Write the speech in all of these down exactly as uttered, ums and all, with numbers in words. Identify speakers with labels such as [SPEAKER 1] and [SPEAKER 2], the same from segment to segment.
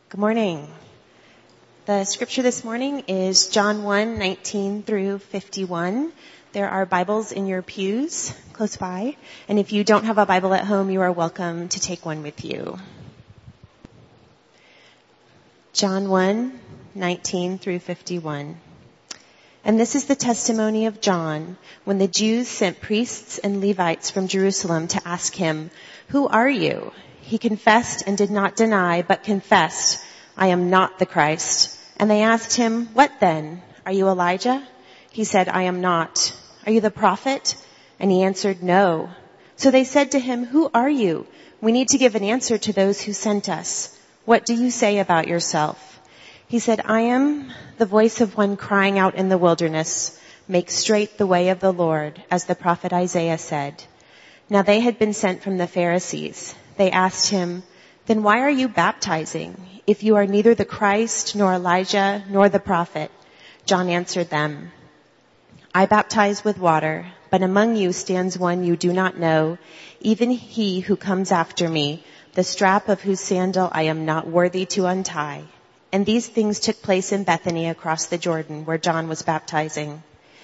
[SPEAKER 1] Good morning. The scripture this morning is John one, nineteen through fifty-one. There are Bibles in your pews close by, and if you don't have a Bible at home, you are welcome to take one with you. John one, nineteen through fifty-one. And this is the testimony of John when the Jews sent priests and Levites from Jerusalem to ask him, "Who are you?" He confessed and did not deny, but confessed, "I am not the Christ." And they asked him, "What then? Are you Elijah?" He said, "I am not." "Are you the prophet?" And he answered, "No." So they said to him, "Who are you? We need to give an answer to those who sent us. What do you say about yourself?" He said, "I am the voice of one crying out in the wilderness, 'Make straight the way of the Lord,' as the prophet Isaiah said." Now they had been sent from the Pharisees. They asked him, "Then why are you baptizing, if you are neither the Christ, nor Elijah, nor the prophet?" John answered them, "I baptize with water, but among you stands one you do not know, even he who comes after me, the strap of whose sandal I am not worthy to untie." And these things took place in Bethany across the Jordan, where John was baptizing.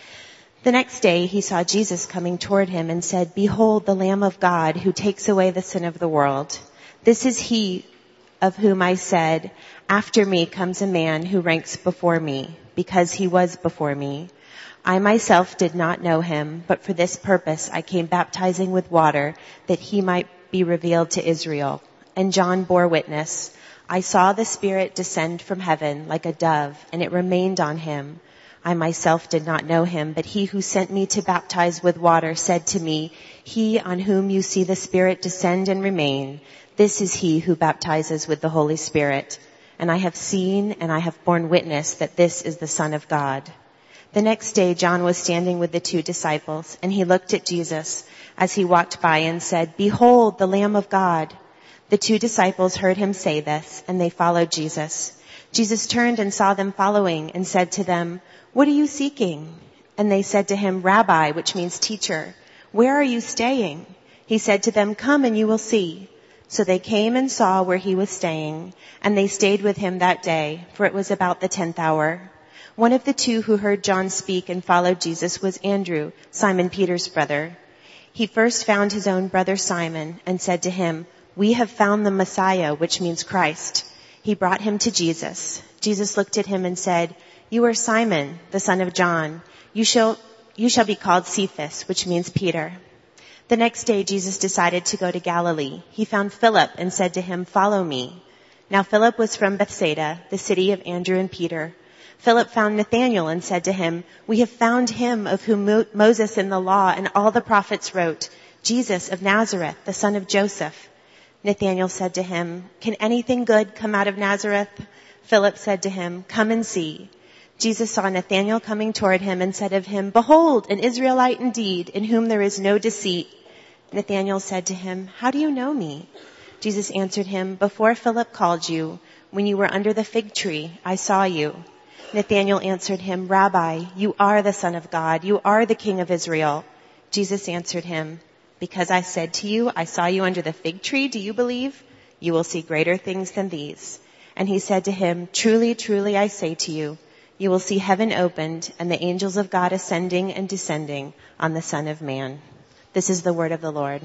[SPEAKER 1] The next day he saw Jesus coming toward him and said, "Behold, the Lamb of God who takes away the sin of the world. This is he of whom I said, 'After me comes a man who ranks before me, because he was before me.' I myself did not know him, but for this purpose I came baptizing with water, that he might be revealed to Israel." And John bore witness, "I saw the Spirit descend from heaven like a dove, and it remained on him. I myself did not know him, but he who sent me to baptize with water said to me, 'He on whom you see the Spirit descend and remain, this is he who baptizes with the Holy Spirit.' And I have seen and I have borne witness that this is the Son of God." The next day John was standing with the two disciples, and he looked at Jesus as he walked by and said, "Behold, the Lamb of God." The two disciples heard him say this, and they followed Jesus. Jesus turned and saw them following and said to them, "What are you seeking?" And they said to him, "Rabbi," which means teacher, "where are you staying?" He said to them, "Come and you will see." So they came and saw where he was staying, and they stayed with him that day, for it was about the tenth hour. One of the two who heard John speak and followed Jesus was Andrew, Simon Peter's brother. He first found his own brother Simon and said to him, "We have found the Messiah," which means Christ. He brought him to Jesus. Jesus looked at him and said, "You are Simon, the son of John. You shall, you shall be called Cephas," which means Peter. The next day Jesus decided to go to Galilee. He found Philip and said to him, "Follow me." Now Philip was from Bethsaida, the city of Andrew and Peter. Philip found Nathanael and said to him, "We have found him of whom Mo- Moses in the law and all the prophets wrote, Jesus of Nazareth, the son of Joseph." Nathanael said to him, "Can anything good come out of Nazareth?" Philip said to him, "Come and see." Jesus saw Nathanael coming toward him and said of him, "Behold, an Israelite indeed, in whom there is no deceit." Nathanael said to him, "How do you know me?" Jesus answered him, "Before Philip called you, when you were under the fig tree, I saw you." Nathanael answered him, "Rabbi, you are the Son of God. You are the King of Israel." Jesus answered him, "Because I said to you, I saw you under the fig tree, do you believe? You will see greater things than these." And he said to him, "Truly, truly, I say to you, you will see heaven opened and the angels of God ascending and descending on the Son of Man." This is the word of the Lord.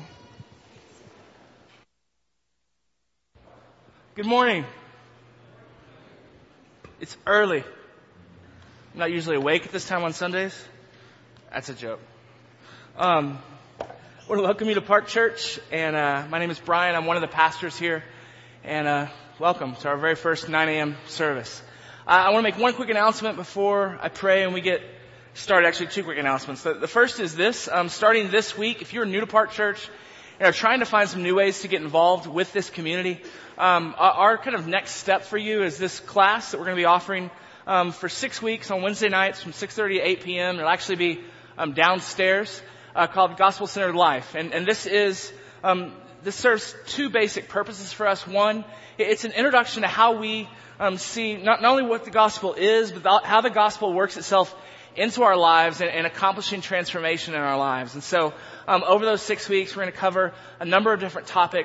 [SPEAKER 2] Good morning. It's early. I'm not usually awake at this time on Sundays. That's a joke. Um, I want to welcome you to Park Church, and uh, my name is Brian. I'm one of the pastors here, and uh, welcome to our very first nine a.m. service. Uh, I want to make one quick announcement before I pray and we get started. Actually, two quick announcements. The, the first is this. Um, starting this week, if you're new to Park Church and are trying to find some new ways to get involved with this community, um, our, our kind of next step for you is this class that we're going to be offering um, for six weeks on Wednesday nights from six thirty to eight p.m. It'll actually be um, downstairs. Uh, called Gospel-Centered Life. And, and this is, um, this serves two basic purposes for us. One, it's an introduction to how we um, see not, not only what the gospel is, but how the gospel works itself into our lives and, and accomplishing transformation in our lives. And so um, over those six weeks, we're going to cover a number of different topics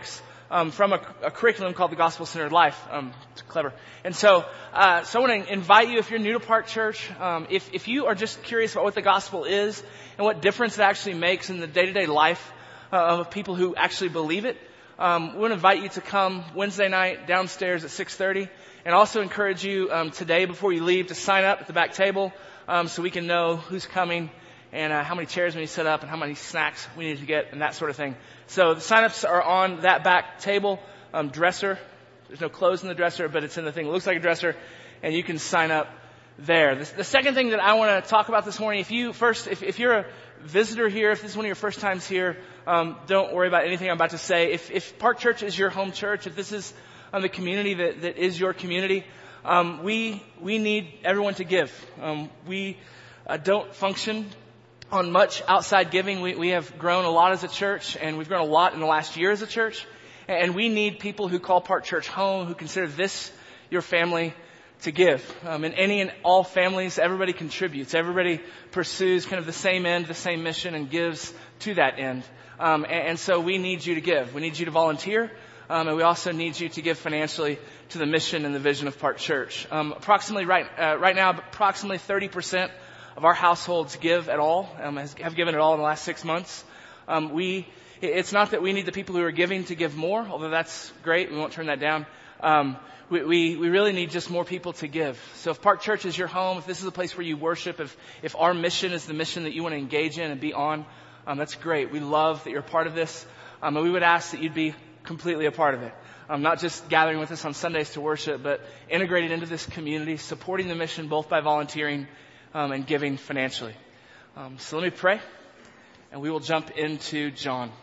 [SPEAKER 2] um, from a, a curriculum called the Gospel-Centered Life. Um, it's clever. And so, uh, so I want to invite you, if you're new to Park Church, um, if, if you are just curious about what the gospel is and what difference it actually makes in the day-to-day life uh, of people who actually believe it, um, we want to invite you to come Wednesday night downstairs at six thirty. And also encourage you um, today before you leave to sign up at the back table um, so we can know who's coming and uh, how many chairs we need to set up and how many snacks we need to get and that sort of thing. So the sign-ups are on that back table, um, dresser. There's no clothes in the dresser, but it's in the thing that looks like a dresser, and you can sign up there. The, the second thing that I want to talk about this morning, if you first, if, if you're a visitor here, if this is one of your first times here, um, don't worry about anything I'm about to say. If, if Park Church is your home church, if this is um, the community that, that is your community, um, we we need everyone to give. Um, we uh, don't function on much outside giving. We, we have grown a lot as a church, and we've grown a lot in the last year as a church. And we need people who call Park Church home, who consider this your family, to give. Um, in any and all families, everybody contributes. Everybody pursues kind of the same end, the same mission, and gives to that end. Um, and, and so we need you to give. We need you to volunteer. Um, and we also need you to give financially to the mission and the vision of Park Church. Um, approximately right uh, right now, approximately thirty percent of our households give at all, um, has, have given at all in the last six months. Um, we, it's not that we need the people who are giving to give more, although that's great. We won't turn that down. Um, we, we, we really need just more people to give. So if Park Church is your home, if this is a place where you worship, if, if our mission is the mission that you want to engage in and be on, um, that's great. We love that you're a part of this. Um, and we would ask that you'd be completely a part of it. Um, not just gathering with us on Sundays to worship, but integrated into this community, supporting the mission both by volunteering um, and giving financially. Um, so let me pray, and we will jump into John.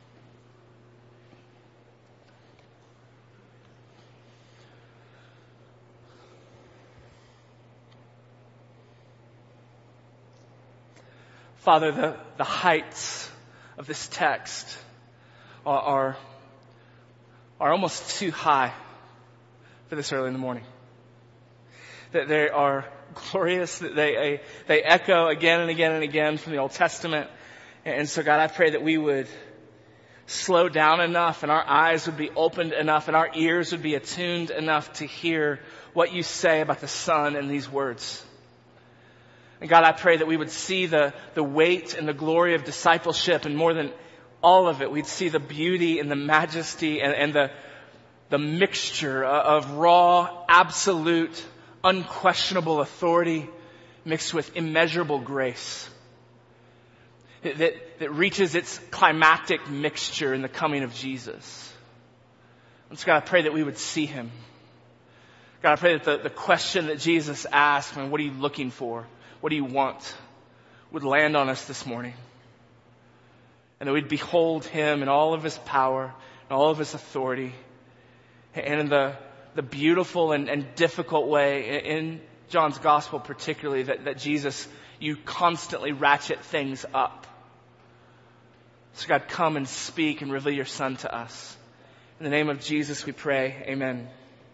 [SPEAKER 2] Father, the, the heights of this text are, are are almost too high for this early in the morning. That they are glorious, that they they echo again and again and again from the Old Testament. And so, God, I pray that we would slow down enough and our eyes would be opened enough and our ears would be attuned enough to hear what you say about the Son in these words. And God, I pray that we would see the, the weight and the glory of discipleship, and more than all of it, we'd see the beauty and the majesty and, and the, the mixture of raw, absolute, unquestionable authority mixed with immeasurable grace that, that reaches its climactic mixture in the coming of Jesus. And so God, I pray that we would see him. God, I pray that the, the question that Jesus asked, man, what are you looking for? What do you want? Would land on us this morning. And that we'd behold him in all of his power and all of his authority. And in the, the beautiful and, and difficult way in John's gospel particularly, that, that Jesus, you constantly ratchet things up. So God, come and speak and reveal your Son to us. In the name of Jesus we pray, amen.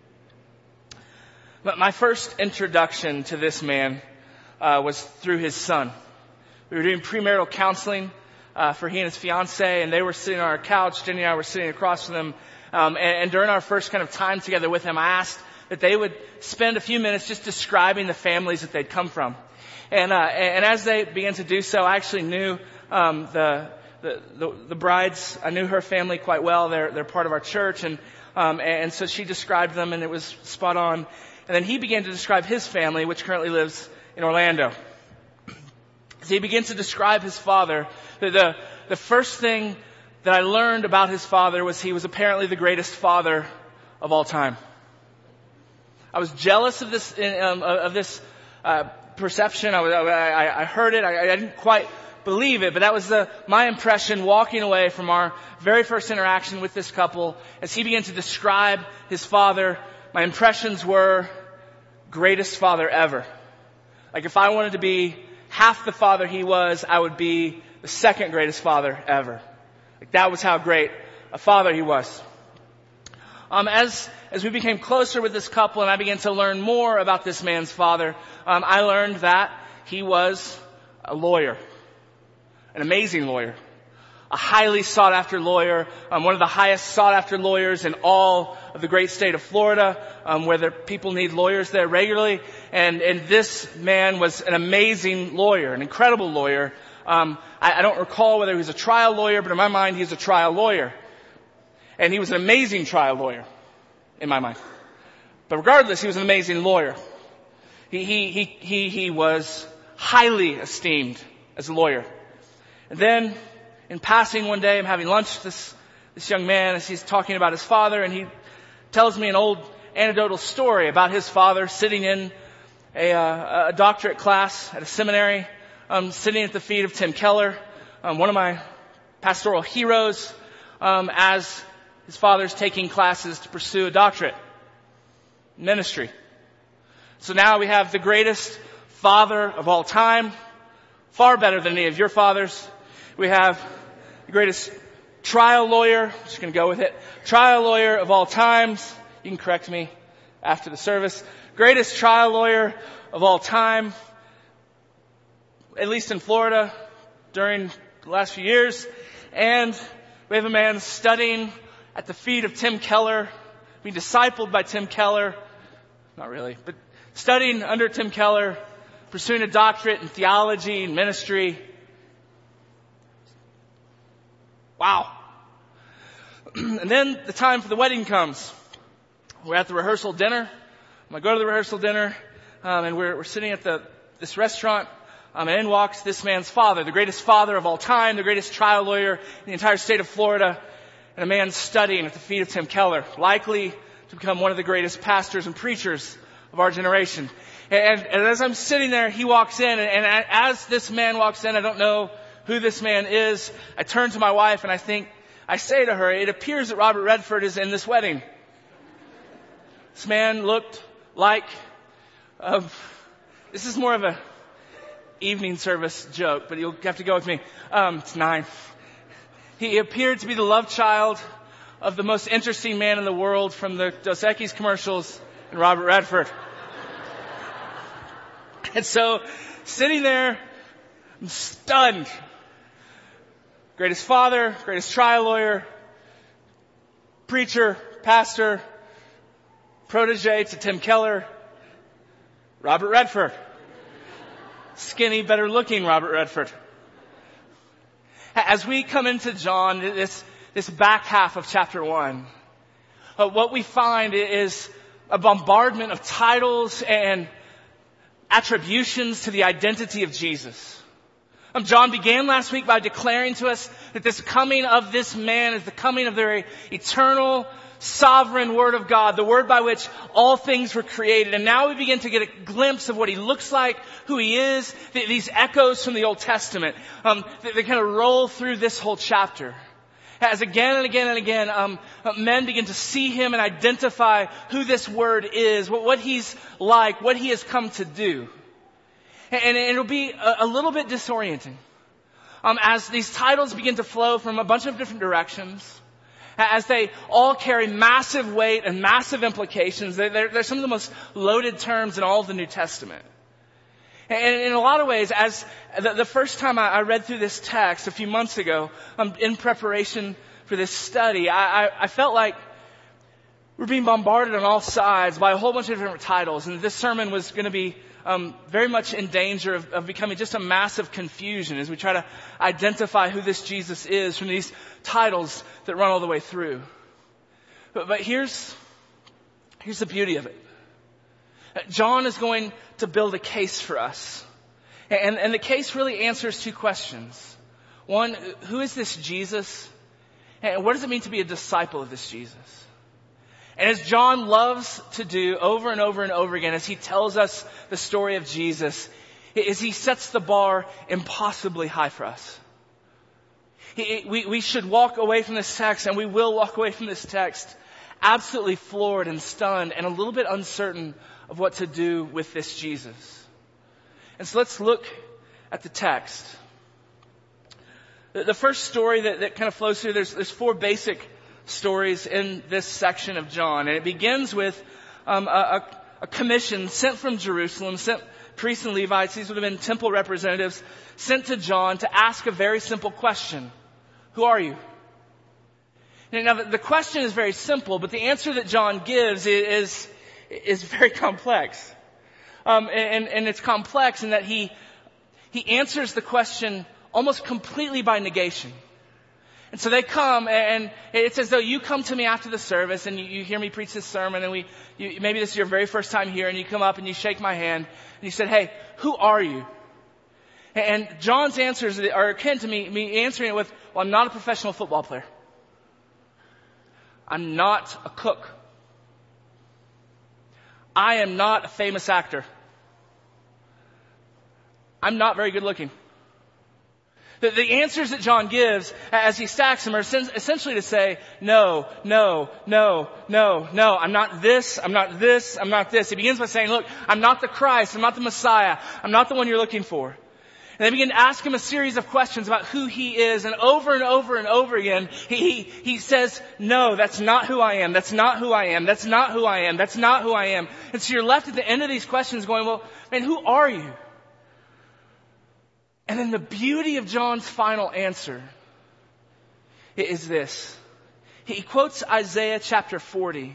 [SPEAKER 2] But my first introduction to this man uh, was through his son. We were doing premarital counseling Uh, for he and his fiancée, and they were sitting on our couch. Jenny and I were sitting across from them. Um, and, and during our first kind of time together with him, I asked that they would spend a few minutes just describing the families that they'd come from. And, uh, and as they began to do so, I actually knew um, the, the, the the brides. I knew her family quite well. They're they're part of our church, and um, and so she described them, and it was spot on. And then he began to describe his family, which currently lives in Orlando. So he begins to describe his father. The, the, the first thing that I learned about his father was he was apparently the greatest father of all time. I was jealous of this, um, of this uh, perception. I, was, I, I heard it. I, I didn't quite believe it, but that was the, my impression walking away from our very first interaction with this couple. As he began to describe his father, my impressions were greatest father ever. Like if I wanted to be half the father he was, I would be the second greatest father ever. Like that was how great a father he was. Um, as as we became closer with this couple and I began to learn more about this man's father, um, I learned that he was a lawyer, an amazing lawyer. a highly sought after lawyer, um, one of the highest sought after lawyers in all of the great state of Florida, um, where the people need lawyers there regularly. And, and this man was an amazing lawyer, an incredible lawyer. Um, I, I don't recall whether he was a trial lawyer, but in my mind, he's a trial lawyer. And he was an amazing trial lawyer, in my mind. But regardless, he was an amazing lawyer. He, he, he, he, he was highly esteemed as a lawyer. And then, in passing one day, I'm having lunch with this, this young man as he's talking about his father, and he tells me an old anecdotal story about his father sitting in a, uh, a doctorate class at a seminary, um, sitting at the feet of Tim Keller, um, one of my pastoral heroes, um, as his father's taking classes to pursue a doctorate in ministry. So now we have the greatest father of all time, far better than any of your fathers. We have the greatest trial lawyer, I'm just going to go with it, trial lawyer of all times. You can correct me after the service. Greatest trial lawyer of all time, at least in Florida during the last few years. And we have a man studying at the feet of Tim Keller, being discipled by Tim Keller. Not really, but studying under Tim Keller, pursuing a doctorate in theology and ministry. Wow. And then the time for the wedding comes. We're at the rehearsal dinner. I go to the rehearsal dinner, um, and we're, we're sitting at the this restaurant, um, and in walks this man's father, the greatest father of all time, the greatest trial lawyer in the entire state of Florida, and a man studying at the feet of Tim Keller, likely to become one of the greatest pastors and preachers of our generation. And, and as I'm sitting there, he walks in, and, and as this man walks in, I don't know who this man is. I turn to my wife and I think, I say to her, it appears that Robert Redford is in this wedding. This man looked like, um, this is more of a evening service joke, but you'll have to go with me. Um, it's nine. He appeared to be the love child of the most interesting man in the world from the Dos Equis commercials and Robert Redford. And so, sitting there, I'm stunned. Greatest father, greatest trial lawyer, preacher, pastor, protege to Tim Keller, Robert Redford. Skinny, better looking Robert Redford. As we come into John, this, this back half of chapter one, uh, what we find is a bombardment of titles and attributions to the identity of Jesus. Um, John began last week by declaring to us that this coming of this man is the coming of the very eternal, sovereign Word of God, the Word by which all things were created. And now we begin to get a glimpse of what He looks like, who He is, th- these echoes from the Old Testament. Um, they, they kind of roll through this whole chapter. As again and again and again, um, men begin to see Him and identify who this Word is, what, what He's like, what He has come to do. And, and it'll be a, a little bit disorienting um, as these titles begin to flow from a bunch of different directions, as they all carry massive weight and massive implications. They're, they're, they're some of the most loaded terms in all of the New Testament. And in a lot of ways, as the, the first time I, I read through this text a few months ago, um, in preparation for this study, I, I, I felt like we're being bombarded on all sides by a whole bunch of different titles. And this sermon was going to be um, very much in danger of, of becoming just a massive confusion as we try to identify who this Jesus is from these titles that run all the way through. But, but here's, here's the beauty of it. John is going to build a case for us. And, and the case really answers two questions. One, who is this Jesus? And what does it mean to be a disciple of this Jesus? And as John loves to do over and over and over again, as he tells us the story of Jesus, is he sets the bar impossibly high for us. He, we, we should walk away from this text, and we will walk away from this text absolutely floored and stunned and a little bit uncertain of what to do with this Jesus. And so let's look at the text. The, the first story that, that kind of flows through, there's, there's four basic stories in this section of John. And it begins with um, a, a, a commission sent from Jerusalem, sent priests and Levites, these would have been temple representatives, sent to John to ask a very simple question. Who are you? Now, the question is very simple, but the answer that John gives is, is very complex. Um, and, and it's complex in that he, he answers the question almost completely by negation. And so they come, and it's as though you come to me after the service, and you, you hear me preach this sermon, and we, you, maybe this is your very first time here, and you come up and you shake my hand, and you said, hey, who are you? And John's answers are akin to me, me answering it with, well, I'm not a professional football player. I'm not a cook. I am not a famous actor. I'm not very good looking. The, the answers that John gives as he stacks them are essentially to say, no, no, no, no, no, I'm not this, I'm not this, I'm not this. He begins by saying, look, I'm not the Christ, I'm not the Messiah, I'm not the one you're looking for. And they begin to ask him a series of questions about who he is, and over and over and over again, he, he, he says, no, that's not who I am, that's not who I am, that's not who I am, that's not who I am. And so you're left at the end of these questions going, well, man, who are you? And then the beauty of John's final answer is this. He quotes Isaiah chapter forty.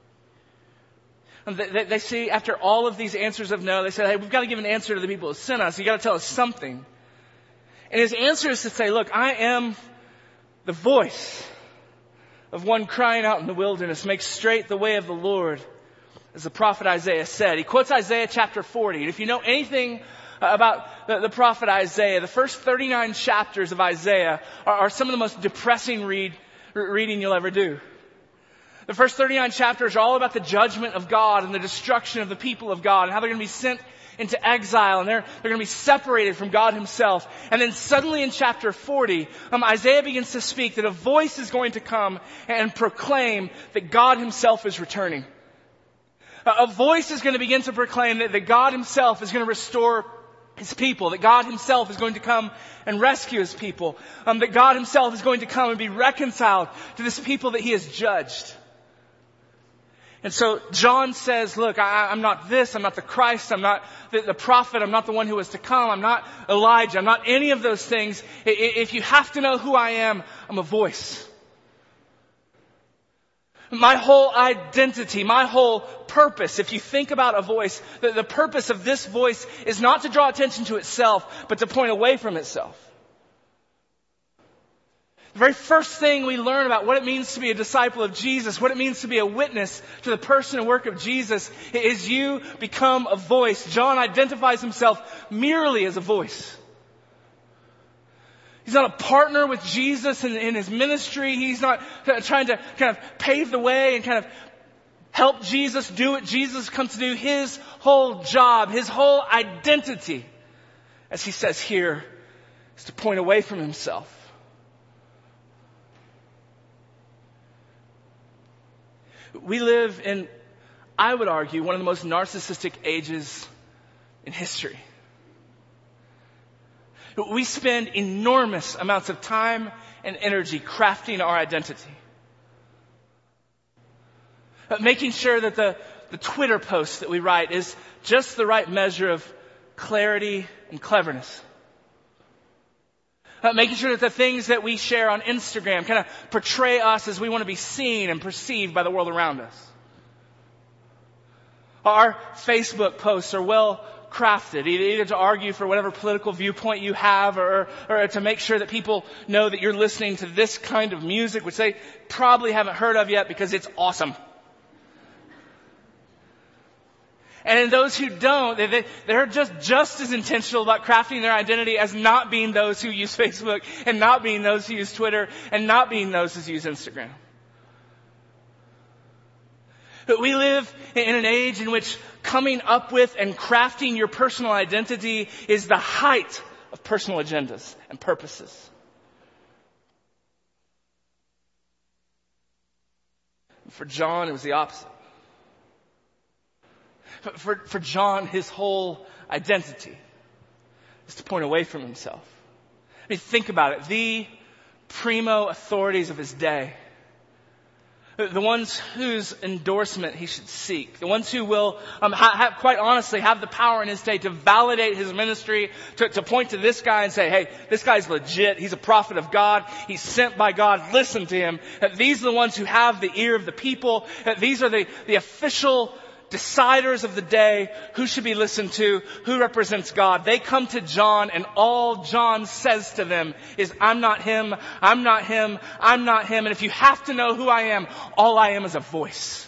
[SPEAKER 2] They, they say, after all of these answers of no, they say, hey, we've got to give an answer to the people who sent us. You've got to tell us something. And his answer is to say, look, I am the voice of one crying out in the wilderness, make straight the way of the Lord, as the prophet Isaiah said. He quotes Isaiah chapter forty. And if you know anything about the, the prophet Isaiah, the first thirty-nine chapters of Isaiah are, are some of the most depressing read, reading you'll ever do. The first thirty-nine chapters are all about the judgment of God and the destruction of the people of God and how they're going to be sent into exile and they're, they're going to be separated from God himself. And then suddenly in chapter forty, um, Isaiah begins to speak that a voice is going to come and proclaim that God himself is returning. A, a voice is going to begin to proclaim that, that God himself is going to restore his people, that God himself is going to come and rescue his people, um, that God himself is going to come and be reconciled to this people that he has judged. And so John says, look, I, I'm not this, I'm not the Christ, I'm not the, the prophet, I'm not the one who is to come, I'm not Elijah, I'm not any of those things. I, if you have to know who I am, I'm a voice. My whole identity, my whole purpose, if you think about a voice, the, the purpose of this voice is not to draw attention to itself, but to point away from itself. The very first thing we learn about what it means to be a disciple of Jesus, what it means to be a witness to the person and work of Jesus, is you become a voice. John identifies himself merely as a voice. He's not a partner with Jesus in, in his ministry. He's not trying to kind of pave the way and kind of help Jesus do what Jesus comes to do. His whole job, his whole identity, as he says here, is to point away from himself. We live in, I would argue, one of the most narcissistic ages in history. We spend enormous amounts of time and energy crafting our identity. Making sure that the, the Twitter post that we write is just the right measure of clarity and cleverness. Uh, making sure that the things that we share on Instagram kind of portray us as we want to be seen and perceived by the world around us. Our Facebook posts are well crafted, either to argue for whatever political viewpoint you have or, or to make sure that people know that you're listening to this kind of music, which they probably haven't heard of yet because it's awesome. And in those who don't, they, they, they're just, just as intentional about crafting their identity as not being those who use Facebook and not being those who use Twitter and not being those who use Instagram. But we live in an age in which coming up with and crafting your personal identity is the height of personal agendas and purposes. For John, it was the opposite. For, for John, his whole identity is to point away from himself. I mean, think about it. The primo authorities of his day The ones whose endorsement he should seek. The ones who will, um, ha- have, quite honestly, have the power in his day to validate his ministry, to, to point to this guy and say, hey, this guy's legit. He's a prophet of God. He's sent by God. Listen to him. That these are the ones who have the ear of the people. That these are the, the official deciders of the day, who should be listened to, who represents God. They come to John, and all John says to them is, I'm not him, I'm not him, I'm not him. And if you have to know who I am, all I am is a voice.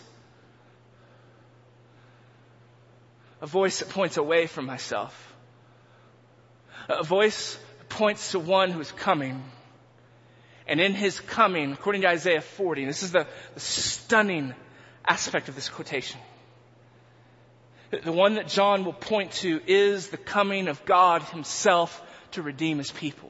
[SPEAKER 2] A voice that points away from myself. A voice that points to one who is coming. And in his coming, according to Isaiah forty, and this is the, the stunning aspect of this quotation, the one that John will point to is the coming of God himself to redeem his people.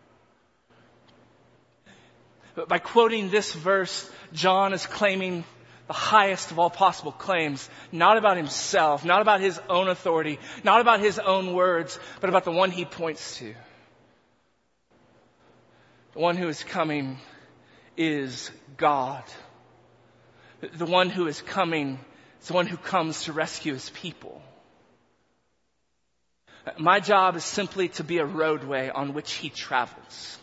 [SPEAKER 2] But by quoting this verse, John is claiming the highest of all possible claims, not about himself, not about his own authority, not about his own words, but about the one he points to. The one who is coming is God. The one who is coming is the one who comes to rescue his people. My job is simply to be a roadway on which he travels.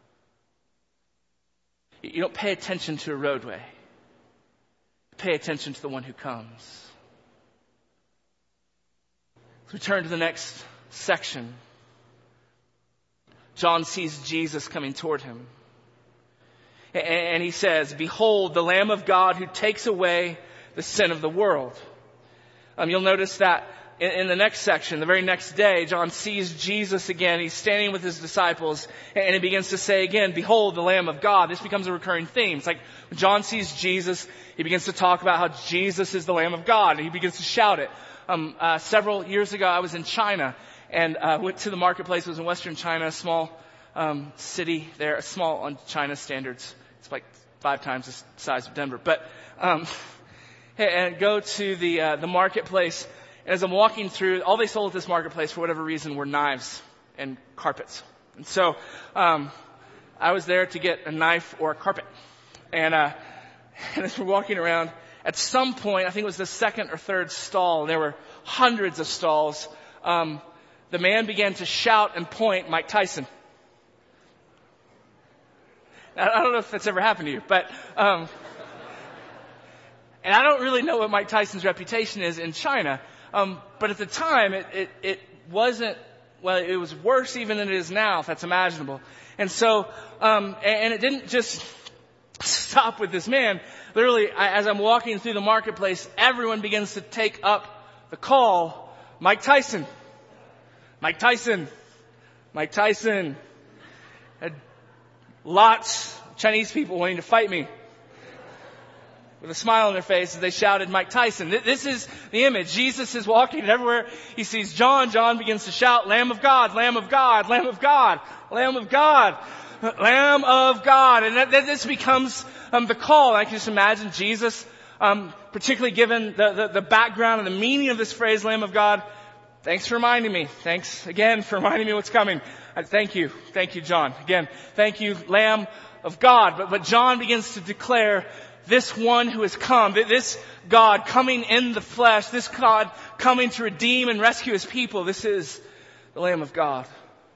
[SPEAKER 2] You don't pay attention to a roadway. Pay attention to the one who comes. As we turn to the next section, John sees Jesus coming toward him. And he says, behold, the Lamb of God who takes away the sin of the world. Um, you'll notice that in, in the next section, the very next day, John sees Jesus again. He's standing with his disciples, and he begins to say again, behold, the Lamb of God. This becomes a recurring theme. It's like when John sees Jesus, he begins to talk about how Jesus is the Lamb of God, and he begins to shout it. Um, uh, several years ago, I was in China, and uh, went to the marketplace. It was in Western China, a small um, city there, small on China standards. It's like five times the size of Denver. But um and go to the uh, the marketplace. And as I'm walking through, all they sold at this marketplace, for whatever reason, were knives and carpets. And so um I was there to get a knife or a carpet. And, uh, and as we're walking around, at some point, I think it was the second or third stall, and there were hundreds of stalls, um, the man began to shout and point, Mike Tyson. Now, I don't know if that's ever happened to you, but... Um, And I don't really know what Mike Tyson's reputation is in China. Um, but at the time, it, it, it wasn't, well, it was worse even than it is now, if that's imaginable. And so, um, and, and it didn't just stop with this man. Literally, I, as I'm walking through the marketplace, everyone begins to take up the call, Mike Tyson. Mike Tyson. Mike Tyson. Had lots of Chinese people wanting to fight me, with a smile on their face as they shouted, Mike Tyson. This is the image. Jesus is walking, and everywhere he sees John, John begins to shout, Lamb of God, Lamb of God, Lamb of God, Lamb of God, Lamb of God. And that, that this becomes um, the call. I can just imagine Jesus, um, particularly given the, the, the background and the meaning of this phrase, Lamb of God. Thanks for reminding me. Thanks again for reminding me what's coming. Uh, thank you. Thank you, John. Again, thank you, Lamb of God. But, but John begins to declare this one who has come, this God coming in the flesh, this God coming to redeem and rescue his people. This is the Lamb of God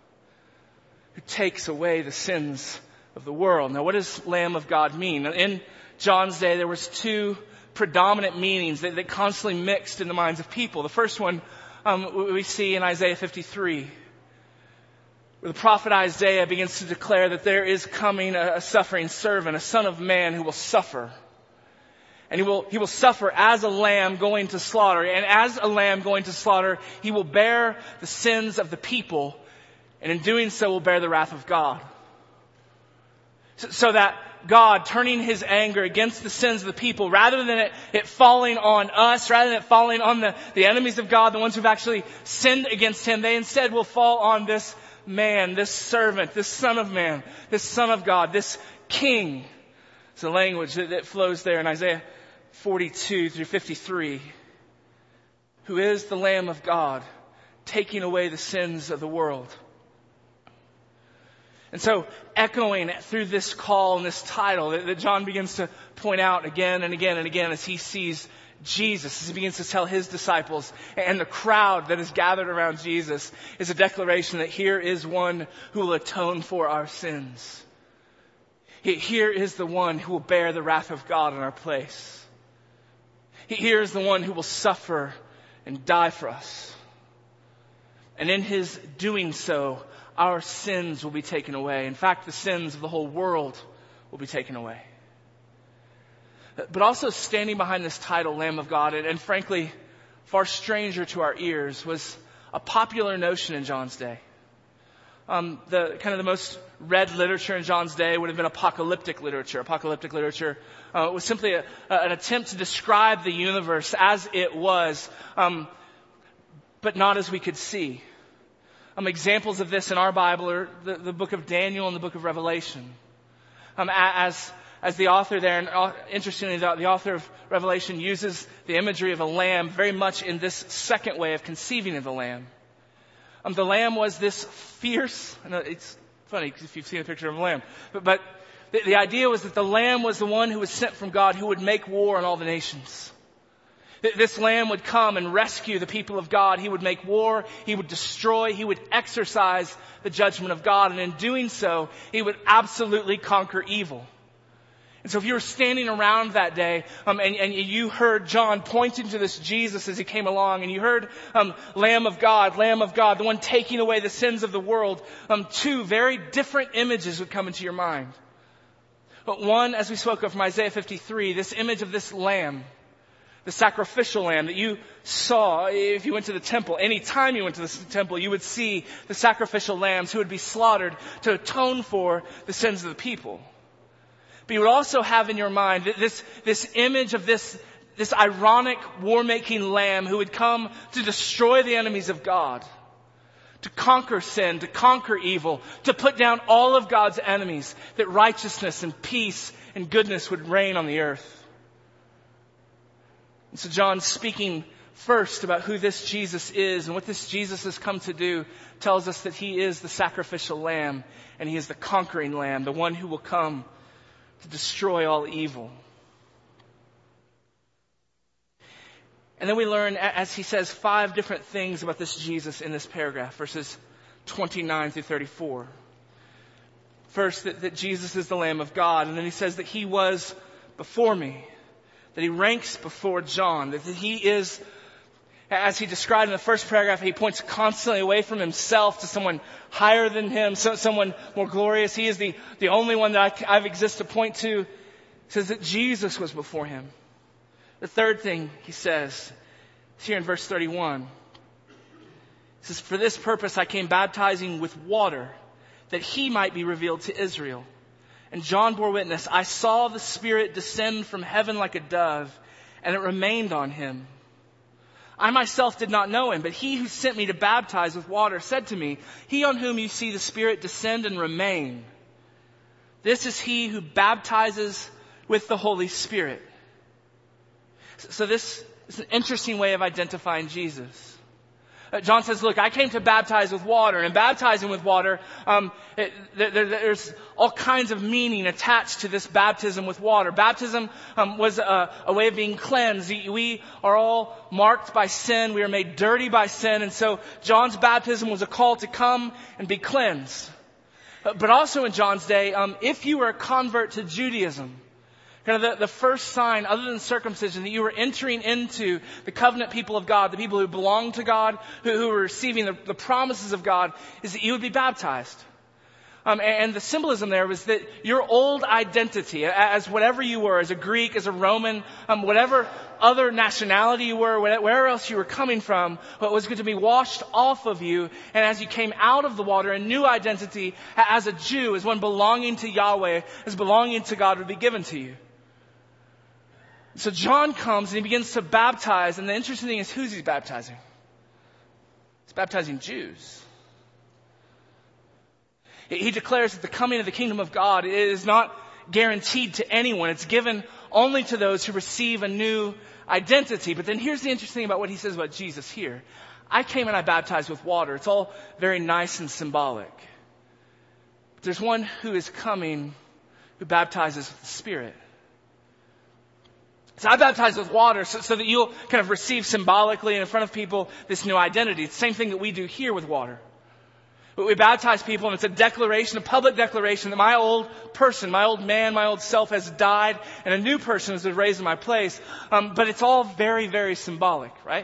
[SPEAKER 2] who takes away the sins of the world. Now, what does Lamb of God mean? In John's day, there was two predominant meanings that, that constantly mixed in the minds of people. The first one um, we see in Isaiah fifty-three, where the prophet Isaiah begins to declare that there is coming a, a suffering servant, a son of man who will suffer. And he will, he will suffer as a lamb going to slaughter. And as a lamb going to slaughter, he will bear the sins of the people. And in doing so, will bear the wrath of God. So, so that God, turning his anger against the sins of the people, rather than it, it falling on us, rather than it falling on the, the enemies of God, the ones who've actually sinned against him, they instead will fall on this man, this servant, this son of man, this son of God, this king. It's a language that, that flows there in Isaiah forty-two through fifty-three. Who is the Lamb of God, taking away the sins of the world. And so echoing through this call and this title that, that John begins to point out again and again and again as he sees Jesus, as he begins to tell his disciples and the crowd that is gathered around Jesus, is a declaration that here is one who will atone for our sins. Here is the one who will bear the wrath of God in our place. Here is the one who will suffer and die for us. And in his doing so, our sins will be taken away. In fact, the sins of the whole world will be taken away. But also standing behind this title, Lamb of God, and, and frankly, far stranger to our ears, was a popular notion in John's day. Um, the kind of the most read literature in John's day would have been apocalyptic literature. Apocalyptic literature uh, was simply a, a, an attempt to describe the universe as it was, um, but not as we could see. Um, examples of this in our Bible are the, the book of Daniel and the book of Revelation. Um, as as the author there, and uh, interestingly, the, the author of Revelation uses the imagery of a lamb very much in this second way of conceiving of the lamb. Um, the lamb was this fierce, I know it's funny if you've seen a picture of a lamb, but, but the, the idea was that the lamb was the one who was sent from God who would make war on all the nations. This lamb would come and rescue the people of God. He would make war. He would destroy. He would exercise the judgment of God. And in doing so, he would absolutely conquer evil. And so if you were standing around that day um, and, and you heard John pointing to this Jesus as he came along, and you heard um, Lamb of God, Lamb of God, the one taking away the sins of the world, um, two very different images would come into your mind. But one, as we spoke of from Isaiah fifty-three, this image of this lamb, the sacrificial lamb that you saw if you went to the temple. Any time you went to the temple, you would see the sacrificial lambs who would be slaughtered to atone for the sins of the people. But you would also have in your mind this, this image of this, this ironic war-making lamb who would come to destroy the enemies of God, to conquer sin, to conquer evil, to put down all of God's enemies, that righteousness and peace and goodness would reign on the earth. And so John, speaking first about who this Jesus is and what this Jesus has come to do, tells us that he is the sacrificial lamb and he is the conquering lamb, the one who will come to destroy all evil. And then we learn, as he says, five different things about this Jesus in this paragraph, verses twenty-nine through thirty-four. First, that, that Jesus is the Lamb of God. And then he says that he was before me, that he ranks before John, that he is, as he described in the first paragraph, he points constantly away from himself to someone higher than him, so, someone more glorious. He is the, the only one that I, I've exist to point to. He says that Jesus was before him. The third thing he says is here in verse thirty-one. He says, "For this purpose I came baptizing with water, that he might be revealed to Israel. And John bore witness, I saw the Spirit descend from heaven like a dove, and it remained on him. I myself did not know him, but he who sent me to baptize with water said to me, he on whom you see the Spirit descend and remain, this is he who baptizes with the Holy Spirit." So this is an interesting way of identifying Jesus. Uh, John says, look, I came to baptize with water, and baptizing with water, um, it, there, there's all kinds of meaning attached to this baptism with water. Baptism um, was a, a way of being cleansed. We are all marked by sin. We are made dirty by sin. And so John's baptism was a call to come and be cleansed. Uh, but also in John's day, um, if you were a convert to Judaism, kind of the, the first sign, other than circumcision, that you were entering into the covenant people of God, the people who belong to God, who, who were receiving the, the promises of God, is that you would be baptized. Um, and, and the symbolism there was that your old identity, as whatever you were, as a Greek, as a Roman, um, whatever other nationality you were, wherever else you were coming from, was going to be washed off of you. And as you came out of the water, a new identity as a Jew, as one belonging to Yahweh, as belonging to God, would be given to you. So John comes and he begins to baptize, and the interesting thing is, who's he baptizing? He's baptizing Jews. He declares that the coming of the kingdom of God is not guaranteed to anyone. It's given only to those who receive a new identity. But then here's the interesting thing about what he says about Jesus here. I came and I baptized with water. It's all very nice and symbolic. But there's one who is coming who baptizes with the Spirit. So I baptize with water so, so that you'll kind of receive symbolically and in front of people this new identity. It's the same thing that we do here with water. We baptize people, and it's a declaration, a public declaration that my old person, my old man, my old self has died, and a new person has been raised in my place. Um, but it's all very, very symbolic, right?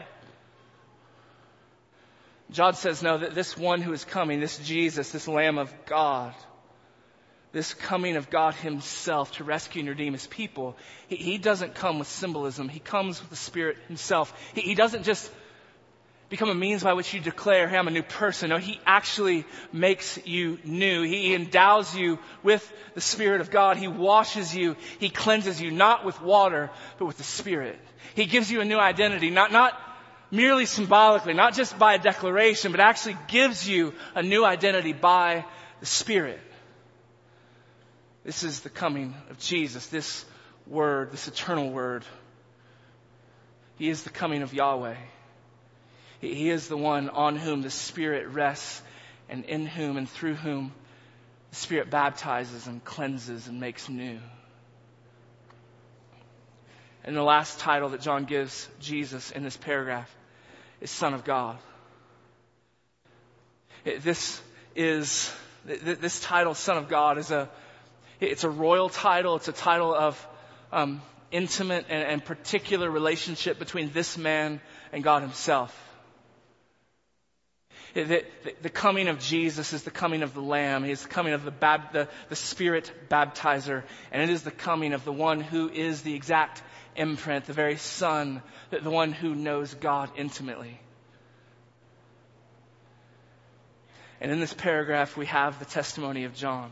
[SPEAKER 2] John says, no, that this one who is coming, this Jesus, this Lamb of God, this coming of God himself to rescue and redeem his people, he, he doesn't come with symbolism. He comes with the Spirit himself. He, he doesn't just become a means by which you declare, hey, I'm a new person. No, he actually makes you new. He endows you with the Spirit of God. He washes you. He cleanses you, not with water, but with the Spirit. He gives you a new identity, not, not merely symbolically, not just by a declaration, but actually gives you a new identity by the Spirit. This is the coming of Jesus, this word, this eternal word. He is the coming of Yahweh. He is the one on whom the Spirit rests and in whom and through whom the Spirit baptizes and cleanses and makes new. And the last title that John gives Jesus in this paragraph is Son of God. This is, this title, Son of God, is a, it's a royal title. It's a title of um, intimate and, and particular relationship between this man and God himself. The, the, the coming of Jesus is the coming of the Lamb. He is the coming of the, bab, the, the Spirit baptizer. And it is the coming of the one who is the exact imprint, the very Son, the, the one who knows God intimately. And in this paragraph, we have the testimony of John.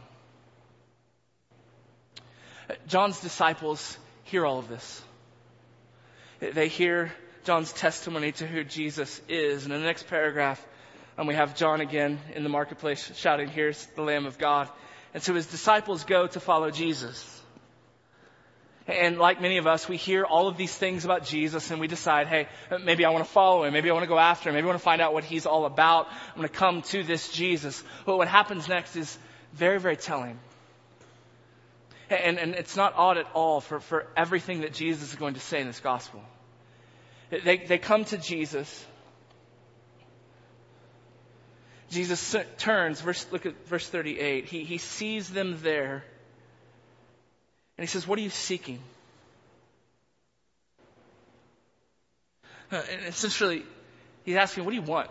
[SPEAKER 2] John's disciples hear all of this. They hear John's testimony to who Jesus is. And in the next paragraph, And we have John again in the marketplace shouting, "Here's the Lamb of God." And so his disciples go to follow Jesus. And like many of us, we hear all of these things about Jesus and we decide, hey, maybe I want to follow him. Maybe I want to go after him. Maybe I want to find out what he's all about. I'm going to come to this Jesus. But what happens next is very, very telling. And, and it's not odd at all for, for everything that Jesus is going to say in this gospel. They, they come to Jesus. Jesus turns, verse, look at verse thirty-eight. He, he sees them there. And he says, "What are you seeking?" Uh, and essentially, he's asking, "What do you want?"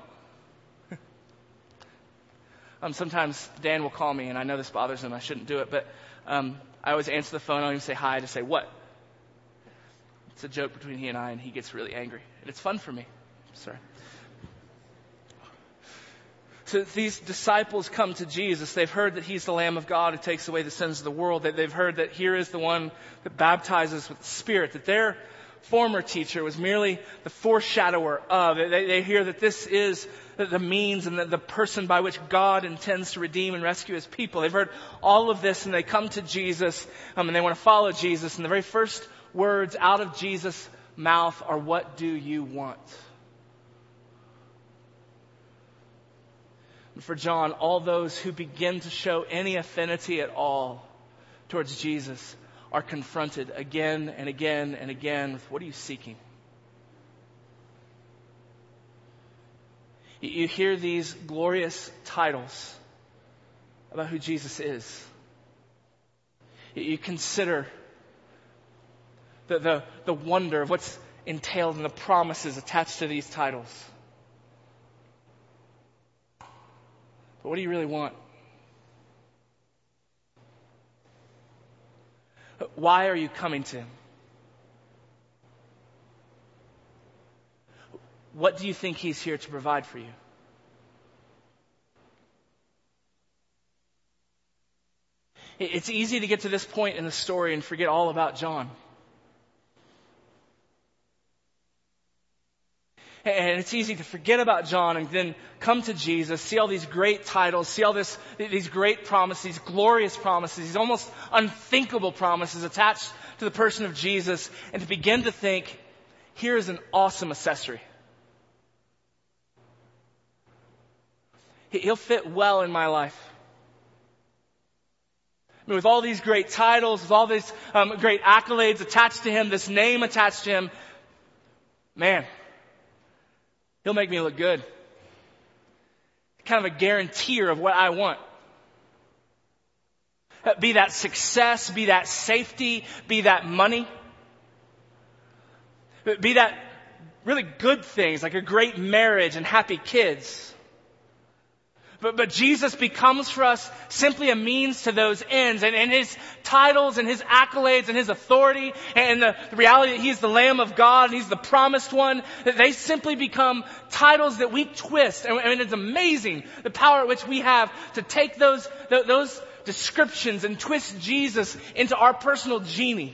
[SPEAKER 2] um, sometimes Dan will call me, and I know this bothers him. I shouldn't do it, but um, I always answer the phone. I don't even say hi. I just say, "What?" It's a joke between he and I, and he gets really angry. And it's fun for me. Sorry. So these disciples come to Jesus. They've heard that he's the Lamb of God who takes away the sins of the world. They've heard that here is the one that baptizes with the Spirit, that their former teacher was merely the foreshadower of. They, they hear that this is the means and the, the person by which God intends to redeem and rescue his people. They've heard all of this, and they come to Jesus um, and they want to follow Jesus. And the very first words out of Jesus' mouth are, "What do you want?" For John, all those who begin to show any affinity at all towards Jesus are confronted again and again and again with, what are you seeking? You hear these glorious titles about who Jesus is. You consider the, the, the wonder of what's entailed in the promises attached to these titles. But what do you really want? Why are you coming to him? What do you think he's here to provide for you? It's easy to get to this point in the story and forget all about John. And it's easy to forget about John and then come to Jesus, see all these great titles, see all this, these great promises, these glorious promises, these almost unthinkable promises attached to the person of Jesus, and to begin to think, here is an awesome accessory. He'll fit well in my life. I mean, with all these great titles, with all these um, great accolades attached to him, this name attached to him, man, he'll make me look good. Kind of a guaranteer of what I want. Be that success, be that safety, be that money. Be that really good things like a great marriage and happy kids. But, but Jesus becomes for us simply a means to those ends. And, and his titles and his accolades and his authority and the, the reality that he's the Lamb of God and he's the promised one, that they simply become titles that we twist. And, and it's amazing the power at which we have to take those, th- those descriptions and twist Jesus into our personal genie.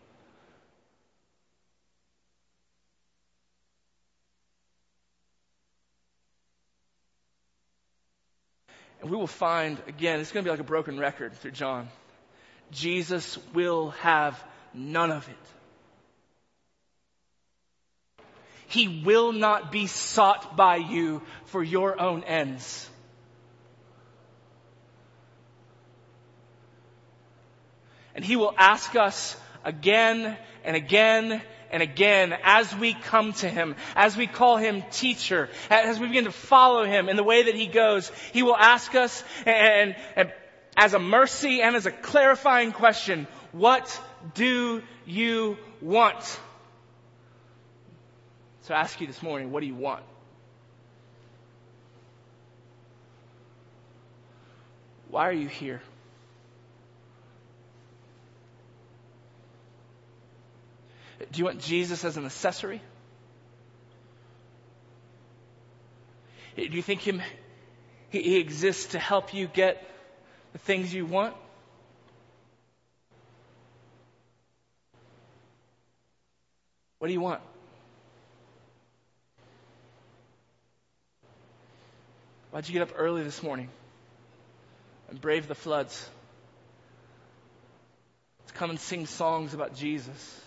[SPEAKER 2] And we will find, again, it's going to be like a broken record through John. Jesus will have none of it. He will not be sought by you for your own ends. And he will ask us again and again and again, as we come to him, as we call him teacher, as we begin to follow him in the way that he goes, he will ask us, and, and as a mercy and as a clarifying question, what do you want? So I ask you this morning, what do you want? Why are you here? Do you want Jesus as an accessory? Do you think him, he, he exists to help you get the things you want? What do you want? Why'd you get up early this morning and brave the floods to come and sing songs about Jesus?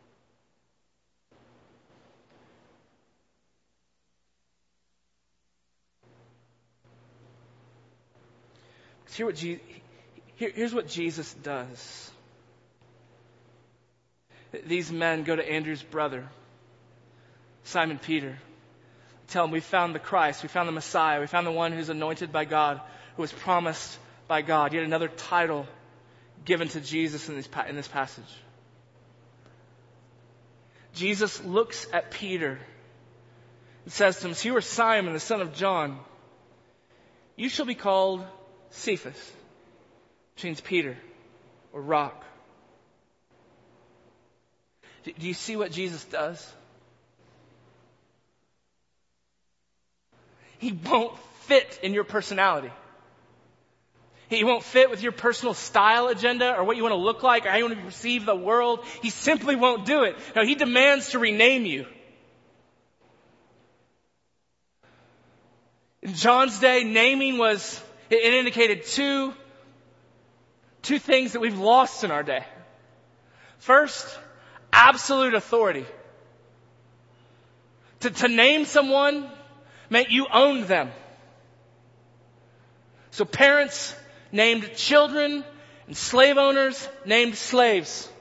[SPEAKER 2] Here what Je- here, here's what Jesus does. These men go to Andrew's brother, Simon Peter. Tell him, we found the Christ, we found the Messiah, we found the one who's anointed by God, who was promised by God. Yet another title given to Jesus in this, in this passage. Jesus looks at Peter and says to him, so you are Simon, the son of John. You shall be called Cephas, which means Peter or rock. Do you see what Jesus does? He won't fit in your personality. He won't fit with your personal style agenda or what you want to look like or how you want to perceive the world. He simply won't do it. No, he demands to rename you. In John's day, naming was, it indicated two, two things that we've lost in our day. First, absolute authority. To, to name someone meant you owned them. So parents named children and slave owners named slaves.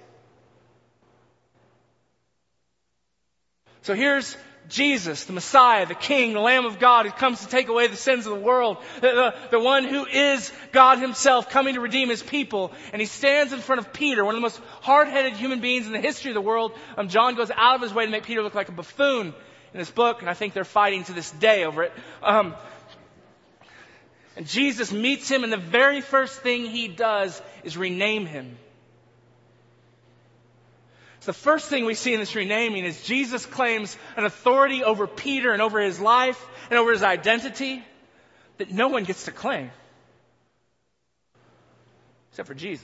[SPEAKER 2] So here's Jesus, the Messiah, the King, the Lamb of God who comes to take away the sins of the world. The, the, the one who is God himself coming to redeem his people. And he stands in front of Peter, one of the most hard-headed human beings in the history of the world. Um, John goes out of his way to make Peter look like a buffoon in this book. And I think they're fighting to this day over it. Um, and Jesus meets him and the very first thing he does is rename him. The first thing we see in this renaming is Jesus claims an authority over Peter and over his life and over his identity that no one gets to claim. Except for Jesus.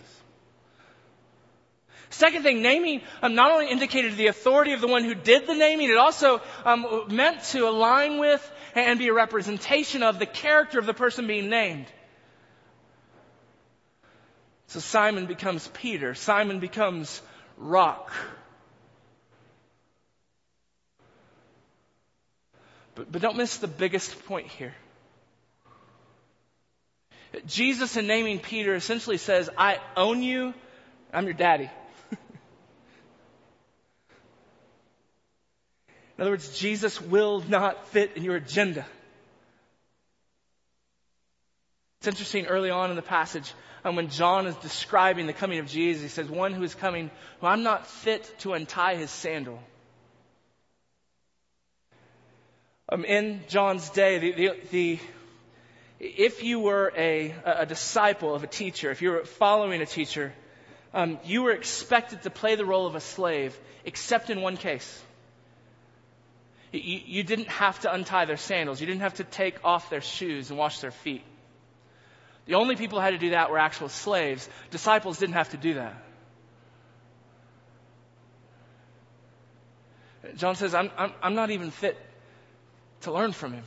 [SPEAKER 2] Second thing, naming um, not only indicated the authority of the one who did the naming, it also um, meant to align with and be a representation of the character of the person being named. So Simon becomes Peter. Simon becomes rock. But, but don't miss the biggest point here. Jesus, in naming Peter, essentially says, I own you, I'm your daddy. In other words, Jesus will not fit in your agenda. It's interesting, early on in the passage, um, when John is describing the coming of Jesus, he says, one who is coming, who I'm not fit to untie his sandal. Um, in John's day, the, the, the if you were a, a disciple of a teacher, if you were following a teacher, um, you were expected to play the role of a slave, except in one case. You, you didn't have to untie their sandals. You didn't have to take off their shoes and wash their feet. The only people who had to do that were actual slaves. Disciples didn't have to do that. John says, I'm, I'm, I'm not even fit to learn from him.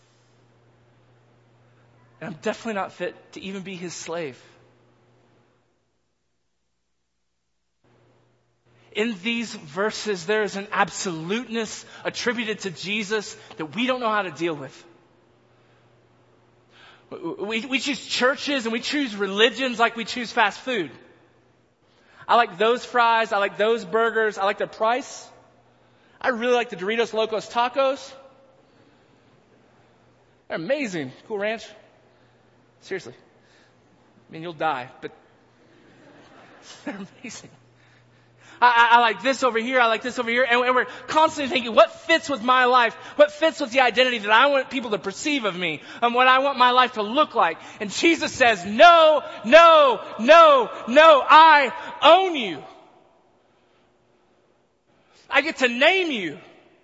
[SPEAKER 2] And I'm definitely not fit to even be his slave. In these verses, there is an absoluteness attributed to Jesus that we don't know how to deal with. We, we choose churches and we choose religions like we choose fast food. I like those fries. I like those burgers. I like their price. I really like the Doritos Locos Tacos. They're amazing. Cool Ranch. Seriously. I mean, you'll die, but they're amazing. I, I, I like this over here. I like this over here. And, and we're constantly thinking, what fits with my life? What fits with the identity that I want people to perceive of me? And what I want my life to look like? And Jesus says, no, no, no, no. I own you. I get to name you.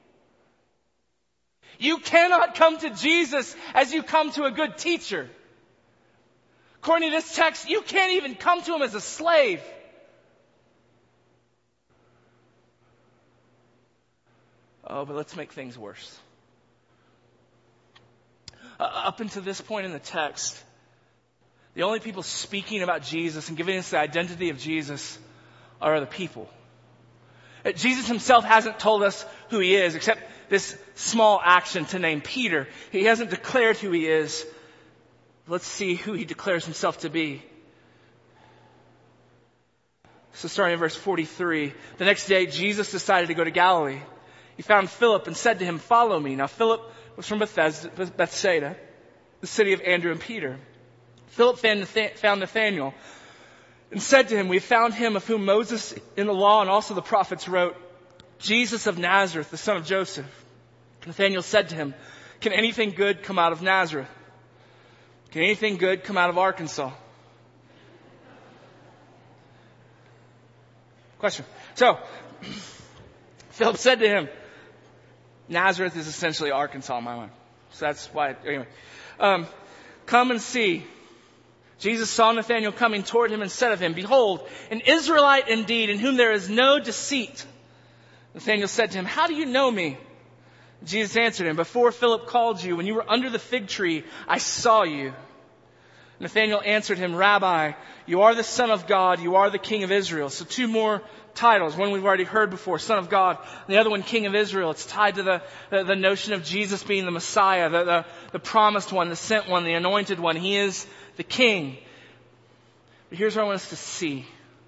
[SPEAKER 2] You cannot come to Jesus as you come to a good teacher. According to this text, you can't even come to him as a slave. Oh, but let's make things worse. Uh, up until this point in the text, the only people speaking about Jesus and giving us the identity of Jesus are other people. Uh, Jesus himself hasn't told us who he is, except this small action to name Peter. He hasn't declared who he is. Let's see who he declares himself to be. So starting in verse forty-three, the next day Jesus decided to go to Galilee. He found Philip and said to him, follow me. Now Philip was from Bethsaida, the city of Andrew and Peter. Philip found Nathanael and said to him, we found him of whom Moses in the law and also the prophets wrote, Jesus of Nazareth, the son of Joseph. Nathanael said to him, can anything good come out of Nazareth? Can anything good come out of Arkansas? Question. So, Philip said to him, Nazareth is essentially Arkansas in my mind. So that's why, anyway. Um, come and see. Jesus saw Nathanael coming toward him and said of him, behold, an Israelite indeed, in whom there is no deceit. Nathanael said to him, how do you know me? Jesus answered him, before Philip called you, when you were under the fig tree, I saw you. Nathanael answered him, Rabbi, you are the Son of God, you are the King of Israel. So two more titles. One we've already heard before, Son of God. And the other one, King of Israel. It's tied to the, the, the notion of Jesus being the Messiah, the, the, the promised one, the sent one, the anointed one. He is the King. But here's what I want us to see.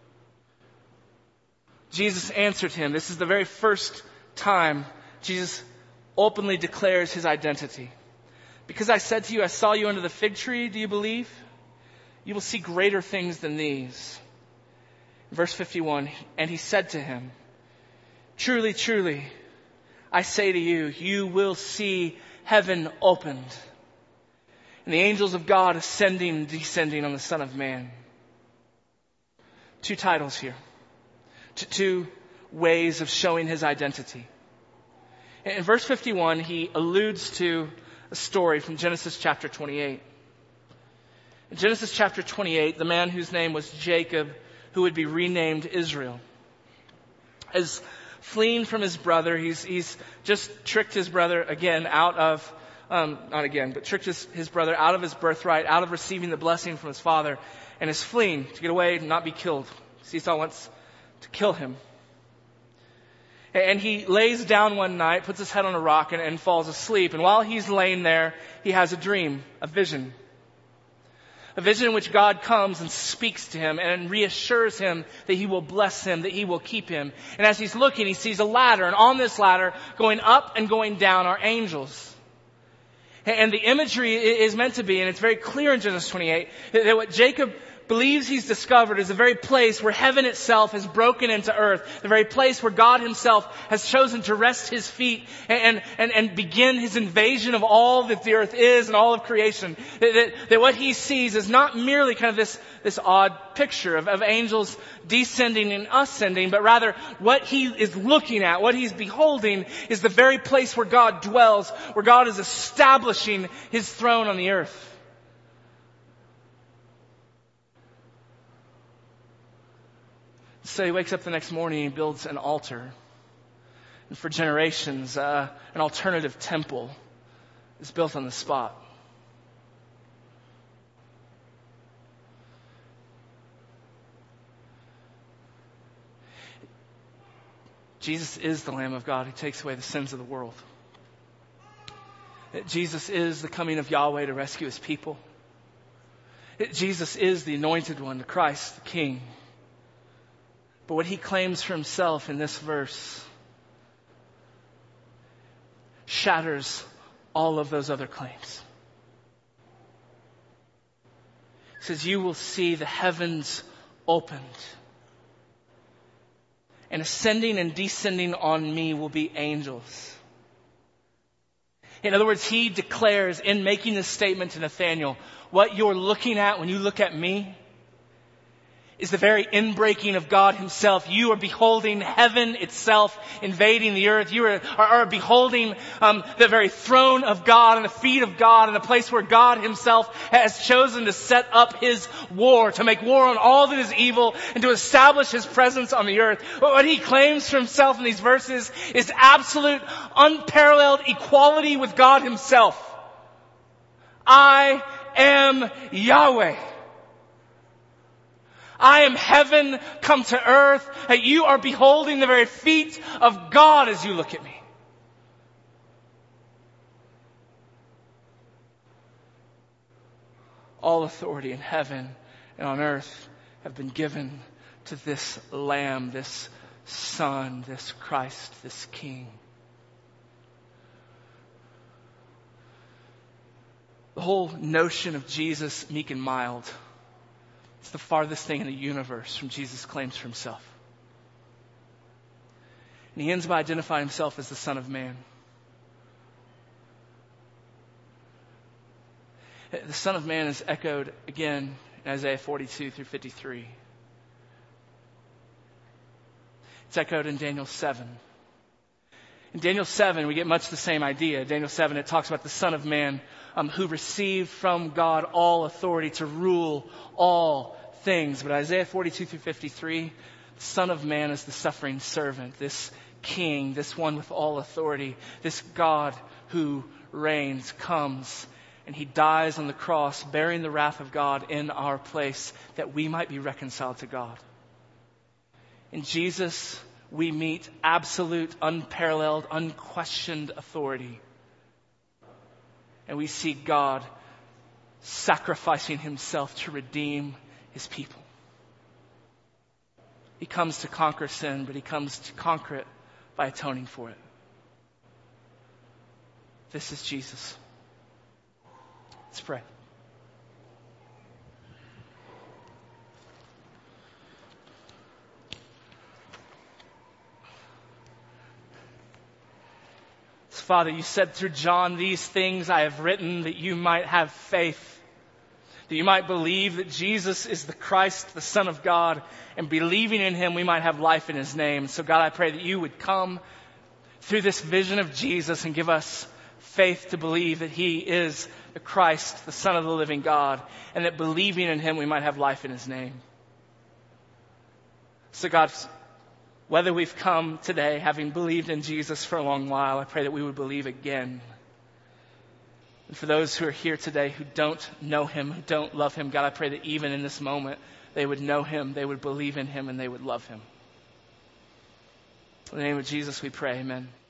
[SPEAKER 2] Jesus answered him. This is the very first time Jesus openly declares his identity. Because I said to you, I saw you under the fig tree, do you believe? You will see greater things than these. Verse fifty-one, and he said to him, truly, truly, I say to you, you will see heaven opened, and the angels of God ascending and descending on the Son of Man. Two titles here. Two ways of showing his identity. In verse fifty-one, he alludes to a story from Genesis chapter twenty-eight. In Genesis chapter twenty-eight, the man whose name was Jacob, who would be renamed Israel, is fleeing from his brother. He's, he's just tricked his brother again out of, um, not again, but tricked his, his brother out of his birthright, out of receiving the blessing from his father, and is fleeing to get away and not be killed. Esau wants to kill him. And he lays down one night, puts his head on a rock, and, and falls asleep. And while he's laying there, he has a dream, a vision. A vision in which God comes and speaks to him and reassures him that he will bless him, that he will keep him. And as he's looking, he sees a ladder, and on this ladder, going up and going down, are angels. And the imagery is meant to be, and it's very clear in Genesis twenty-eight, that what Jacob believes he's discovered is the very place where heaven itself has broken into earth, the very place where God himself has chosen to rest his feet and, and, and begin his invasion of all that the earth is and all of creation. That, that, that what he sees is not merely kind of this, this odd picture of, of angels descending and ascending, but rather what he is looking at, what he's beholding, is the very place where God dwells, where God is establishing his throne on the earth. So he wakes up the next morning and he builds an altar. And for generations, uh, an alternative temple is built on the spot. Jesus is the Lamb of God who takes away the sins of the world. Jesus is the coming of Yahweh to rescue his people. Jesus is the anointed one, the Christ, the King. But what he claims for himself in this verse shatters all of those other claims. He says, you will see the heavens opened, and ascending and descending on me will be angels. In other words, he declares in making this statement to Nathanael, what you're looking at when you look at me is the very inbreaking of God himself. You are beholding heaven itself invading the earth. You are, are, are beholding um, the very throne of God and the feet of God, and the place where God himself has chosen to set up his war, to make war on all that is evil and to establish his presence on the earth. But what he claims for himself in these verses is absolute, unparalleled equality with God himself. I am Yahweh. I am heaven come to earth, that you are beholding the very feet of God as you look at me. All authority in heaven and on earth have been given to this Lamb, this Son, this Christ, this King. The whole notion of Jesus, meek and mild, it's the farthest thing in the universe from Jesus' claims for himself. And he ends by identifying himself as the Son of Man. The Son of Man is echoed again in Isaiah forty-two through fifty-three. It's echoed in Daniel seven. In Daniel seven, we get much the same idea. Daniel seven, it talks about the Son of Man um, who received from God all authority to rule all things. But Isaiah forty-two through fifty-three, the Son of Man is the suffering servant, this King, this one with all authority, this God who reigns, comes, and he dies on the cross, bearing the wrath of God in our place, that we might be reconciled to God. In Jesus, we meet absolute, unparalleled, unquestioned authority. And we see God sacrificing himself to redeem his people. He comes to conquer sin, but he comes to conquer it by atoning for it. This is Jesus. Let's pray. Father, you said through John, these things I have written that you might have faith, that you might believe that Jesus is the Christ, the Son of God, and believing in him we might have life in his name. So God, I pray that you would come through this vision of Jesus and give us faith to believe that he is the Christ, the Son of the living God, and that believing in him we might have life in his name. So God, whether we've come today having believed in Jesus for a long while, I pray that we would believe again. And for those who are here today who don't know him, who don't love him, God, I pray that even in this moment, they would know him, they would believe in him, and they would love him. In the name of Jesus we pray, amen.